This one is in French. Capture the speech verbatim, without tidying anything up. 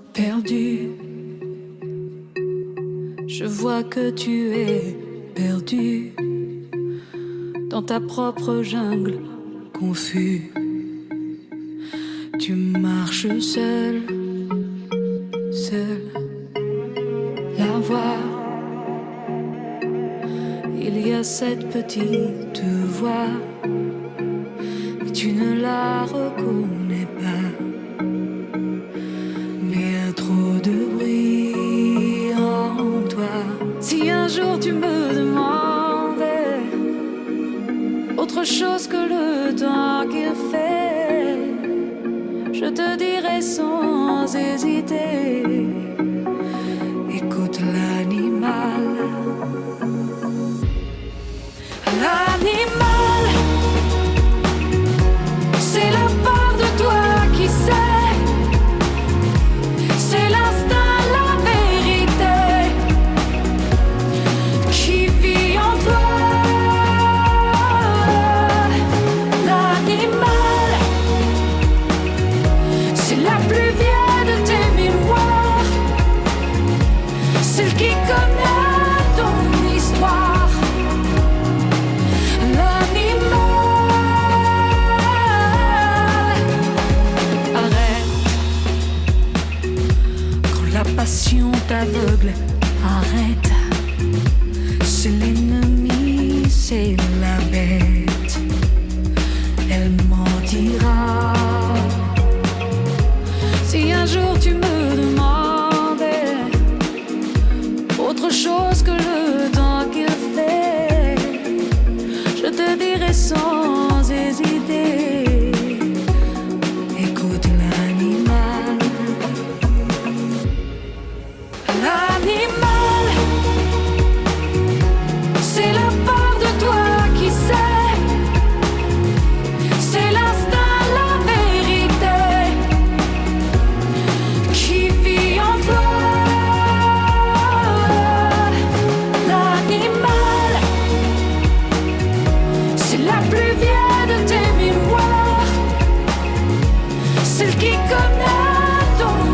perdu. Je vois que tu es perdu dans ta propre jungle, confus. Tu marches seul, seul. La voix, il y a cette petite voix, mais tu ne la reconnais pas. Mais y a trop de bruit en toi. Si un jour tu me demandais autre chose que le temps qu'il fait, je te dirai sans hésiter, écoute l'animal. L'animal, c'est la part de toi qui sait, c'est l'instinct, la vérité qui vit en toi. L'animal, c'est la plus vieille de tes mémoires, celle qui connaît ton histoire. Passion t'aveugle, arrête. C'est l'ennemi, c'est la bête. Elle mentira. Si un jour tu me demandais autre chose que le temps qu'il fait, je te dirai sans hésiter, écoute l'animal. L'animal, c'est la part de toi qui sait, c'est l'instinct, la vérité qui vit en toi. L'animal, c'est la plus vieille de tes mémoires, celle qui connaît ton